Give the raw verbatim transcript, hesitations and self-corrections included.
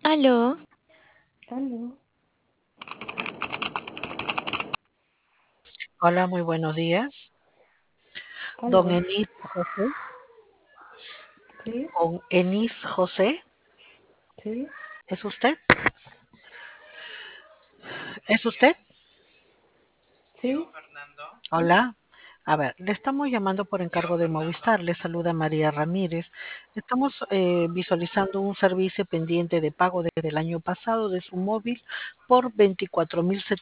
Aló, Aló, Hola, muy buenos días. Don aló, Enis José, sí, con Enis José, sí, ¿es usted? ¿Es usted? sí, sí, Hola. A ver, le estamos llamando por encargo de Movistar. Le saluda María Ramírez. Estamos eh, visualizando un servicio pendiente de pago desde el año pasado de su móvil por veinticuatro mil